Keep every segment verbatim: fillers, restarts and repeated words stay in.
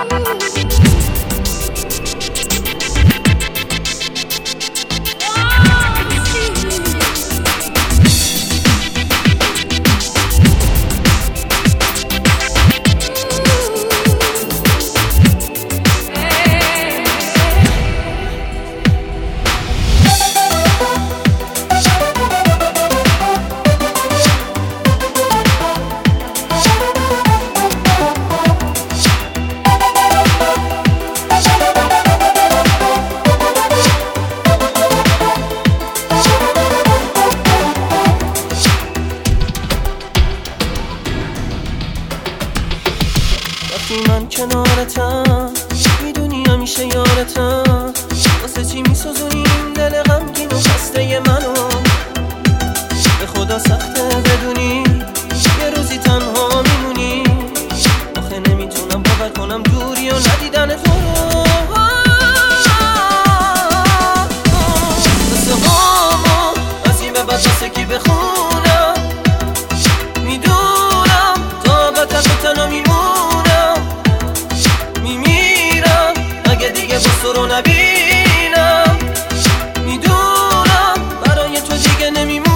وقتی من کنارتم میدونی همیشه یارتم، واسه چی میسوزونی این دل غمگین و خسته منو؟ به خدا سخته بدونی یه روزی تنها میمونی، آخه نمیتونم باور کنم دوری و ندیدن تو رو. قصه هامو از این به بعد واسه کی بخونم؟ میدونم تا ابد تنها میمونم، میمیرم اگه دیگه بس تو رو نبینم، میدونم برای تو دیگه نمیمونم.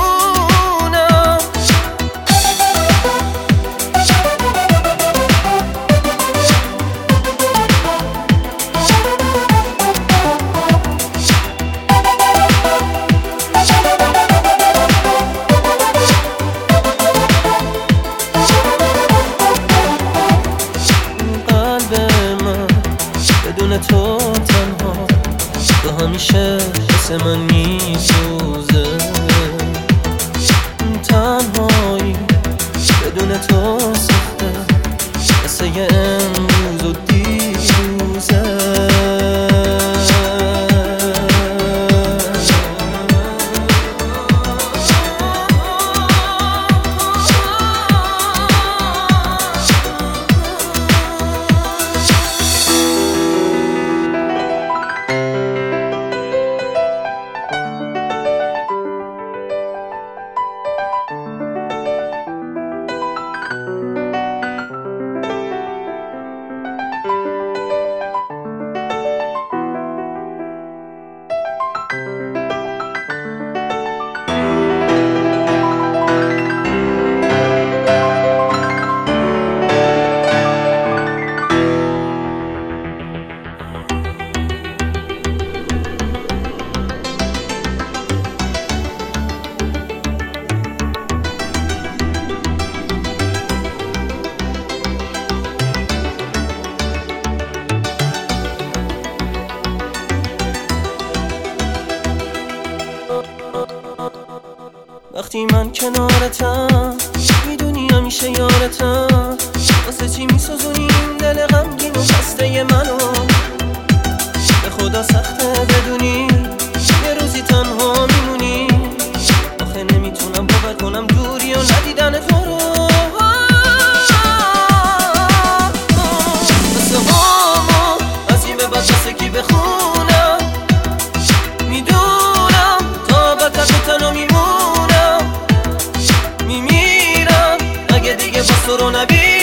بدون تو تنها تو همیشه حس من میسوزه، تنهایی بدون تو سخته مثل یه امروز و دیروزه. وقتی من کنارتم میدونی همیشه یارتم، واسه چی میسوزونی این دل غمگین و خسته منو؟ به خدا سخته بدونی یه روزی تنها میمونی، آخه نمیتونم باور کنم دوری و ندیدن تو رو. قصه هامو از این به بعد واسه کی بخونم؟ میدونم تا ابد تنها میمونم، میمیرم اگه دیگه بس تو رو نبینم.